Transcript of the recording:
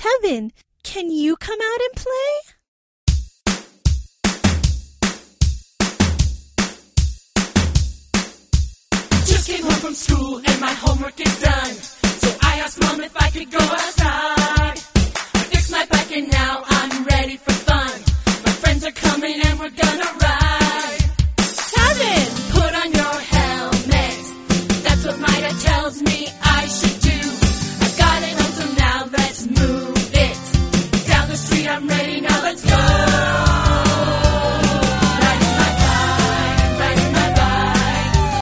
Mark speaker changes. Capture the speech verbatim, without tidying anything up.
Speaker 1: Kevin, can you come out and play?
Speaker 2: Just came home from school and my homework is done. So I asked Mom if I could go outside. I fixed my bike and now I'm ready for fun. My friends are coming and we're gonna ride.